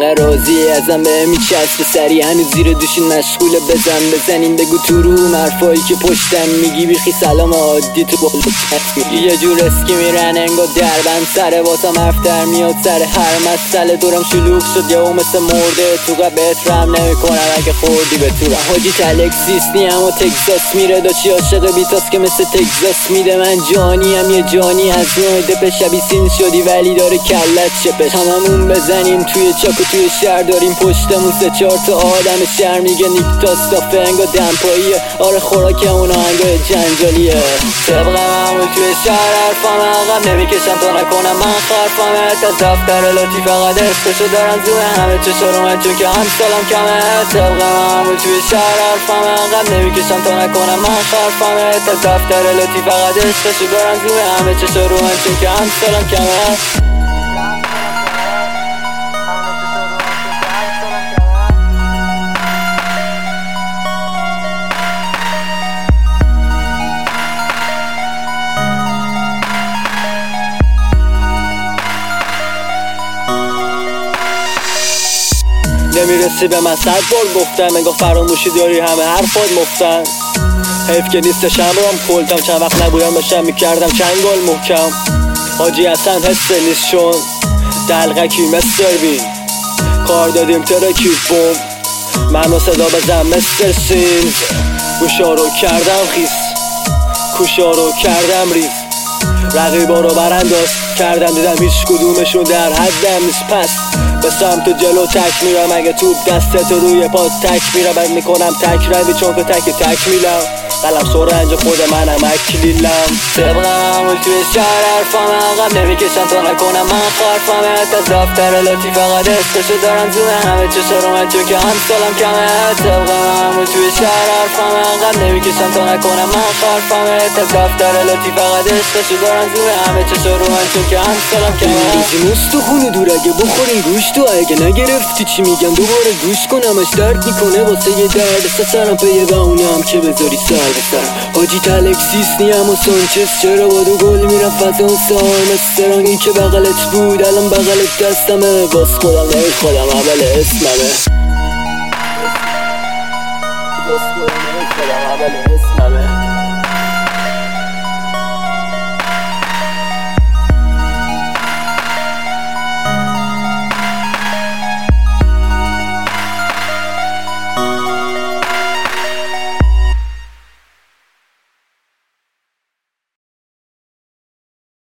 حالا راضی ازم به میچسب سری هنوز زیر دوشین مشغوله بزنین بگو تو رو حرفایی که پشتم میگی بیخی سلام عادی تو بالا میگی یه جور اسکی میرن انگار دربند سر واسم حرف در میاد سر هر مسئله دورم شلوغ شد یا مثل مرده تو قبت رم نمیکنم اگه خوردی به تورم حاجی تلکسیس نیم و تگزاس میره داشی عاشق بیتاس که مثل تگزاس میده من جانیم یه جانی از نوع دپ شبی سین شدی ولی داره کلت چپش هممون بزنیم توی چاک و توی شهر داریم پشتمون 3-4 تا آدم شهر میگه نیکتاستافه انگا دمپاییه آره خوراکمون آهنگای جنجالیه طبق معمول توی شهر حرفم عقب نمیکشم تا نکنم من خرفمت از دفتر لاتی فقط اسمشو دارن زور همه چشا رو من چون که هم سالم کمه طبق معمول توی شهر حرفم عقب نمیکشم تا نکنم من خرفمت از دفتر لاتی فقط اسمشو دارن زور همه چشا رو من چون که هم سالم کمه نمیرسی به من 100 بار گفتم انگار فراموشی داری همه حرفات مفتن حیف که نیستشم رام کلتم چند وقت نبودم باشم میکردم چنگال محکم حاجی اصلا حسه نیست چون دلغکی مستر بین کار دادیم ترکیب بوم منو صدا بزن مستر سینز گوشا رو کردم خیس کوشا رو کردم ریز رقیبا رو برانداز کردم دیدم هیچ کدومشون در حدم نیست پس به سمت جلو تک میرم اگه توپ دستت روی پاس تک میرم بعد میکنم تک روی چون به تک میلم قلم سرنج خود منم اکلیلم طبق معمول توی شهر حرفم عقب نمیکشم تا نکنم من خرفمت از دفتر لاتی فقط اسمشو دارن زور همه چشا رو من چون که هم سالم کمه طبق معمول توی شهر حرفم عقب نمیکشم تا نکنم من خرفمت از دفتر لاتی فقط اسمشو دارن زور همه چشا رو من چون که هم سالم کمه روزی مستخونه دور اگه بخورین گوش تو اگه نگرفتی چی میگم دوباره گوش کنمش درد میکنه واسه یه درد سرم پی بهونم که بذاری سر حاجی تلکسیس نیم و سانچز چرا با دو گل میرم فضا و سار مستران این که بغلت بود الان بغلت دستمه باز خودم خودم اول اسممه